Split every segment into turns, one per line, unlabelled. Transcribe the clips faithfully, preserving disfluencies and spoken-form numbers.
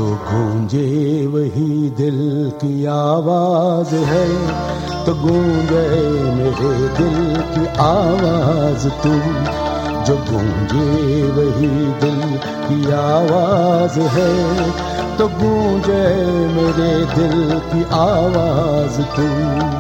गूंजे वही दिल की आवाज है, तो गूंजे मेरे दिल की आवाज तू। जो गूंजे वही दिल की आवाज है, तो गूंजे मेरे दिल की आवाज तू।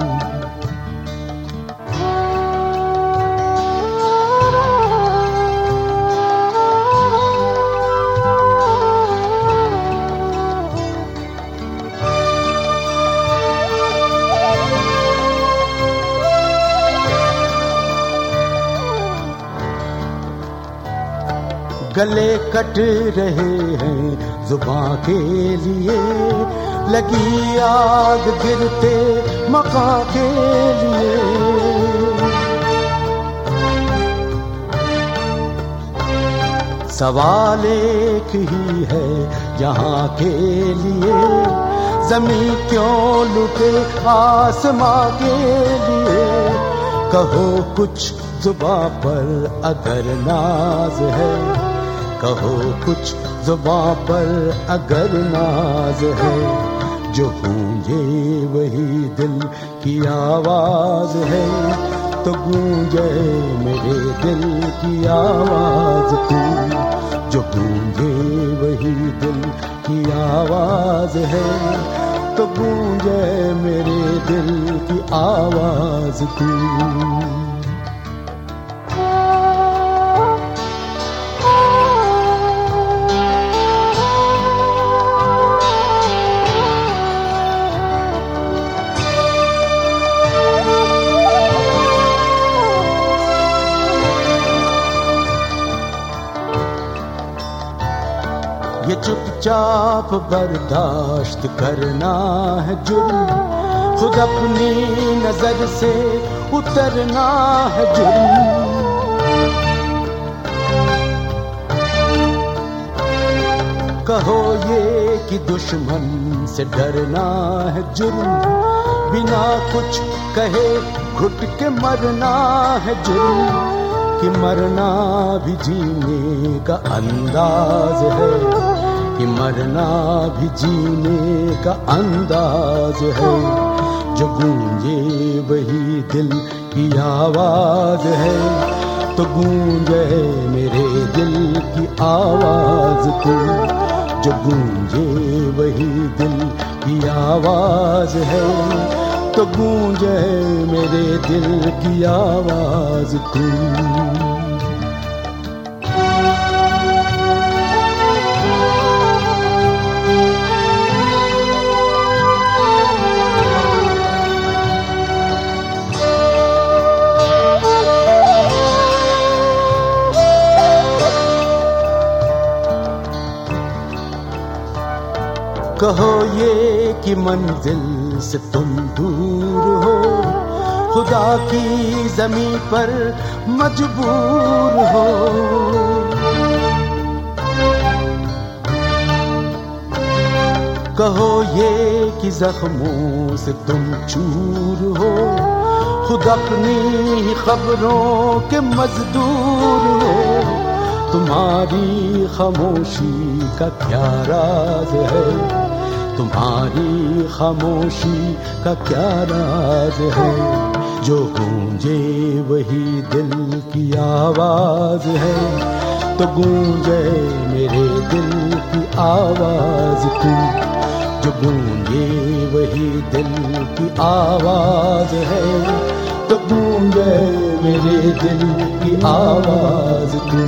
गले कट रहे हैं जुबां के लिए, लगी आग गिरते मका के लिए। सवाल एक ही है यहाँ के लिए, ज़मीं क्यों लुटे आसमां के लिए। कहो कुछ जुबां पर अगर नाज है, कहो कुछ जुबां पर अगर नाज है। जो गूंजे वही दिल की आवाज है, तो गूंजे मेरे दिल की आवाज तू। जो गूंजे वही दिल की आवाज है, तो गूंजे मेरे दिल की आवाज तू। ये चुपचाप बर्दाश्त करना है जुर्म, खुद अपनी नजर से उतरना है जुर्म। कहो ये कि दुश्मन से डरना है जुर्म, बिना कुछ कहे घुट के मरना है जुर्म। कि मरना भी जीने का अंदाज है, कि मरना भी जीने का अंदाज है। जो गूंजे वही दिल की आवाज है, तो गूंजे मेरे दिल की आवाज तू। जो गूंजे वही दिल की आवाज है, तो गूंजे मेरे दिल की आवाज तू। कहो ये कि मंजिल से तुम दूर हो, खुदा की ज़मीं पर मजबूर हो। कहो ये कि ज़ख्मों से तुम चूर हो, खुद अपनी खबरों के मजदूर हो। तुम्हारी खामोशी का क्या राज है, तुम्हारी खामोशी का क्या राज है। जो गूंजे वही दिल की आवाज है, तो गूंजे मेरे दिल की आवाज तू। जो गूंजे वही दिल की आवाज है, तो गूंजे मेरे दिल की आवाज तू।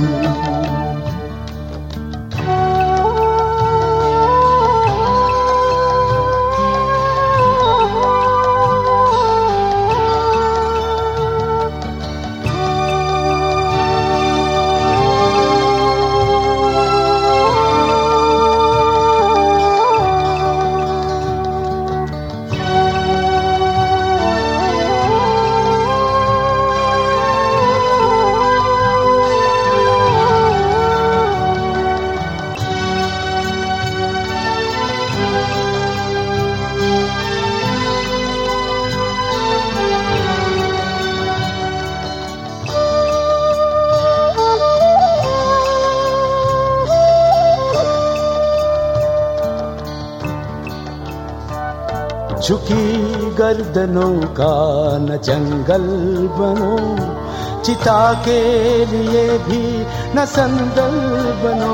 झुकी गर्दनों का न जंगल बनो, चिता के लिए भी न संदल बनो।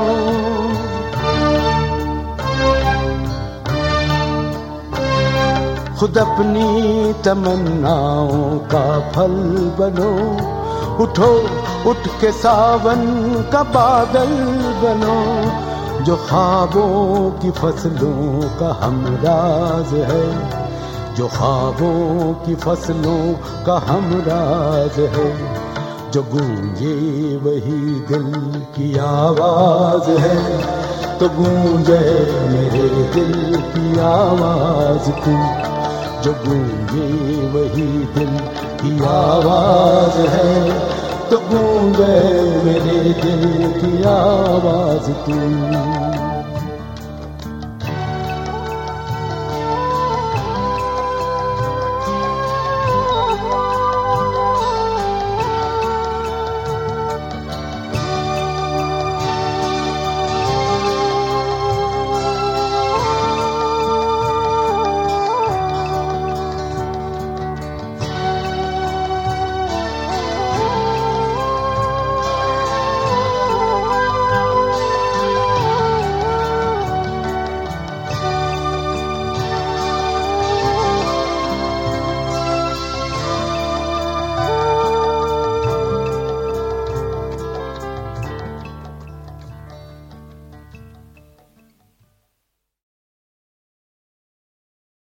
खुद अपनी तमन्नाओं का फल बनो, उठो उठ के सावन का बादल बनो। जो ख्वाबों की फसलों का हमराज है, जो ख्वाबों की फसलों का हमराज है, जो गूंजे वही दिल की आवाज है। तो गूंजे मेरे दिल की आवाज तू, जो गूंजे वही दिल की आवाज है। तो गूंजे मेरे दिल की आवाज तू।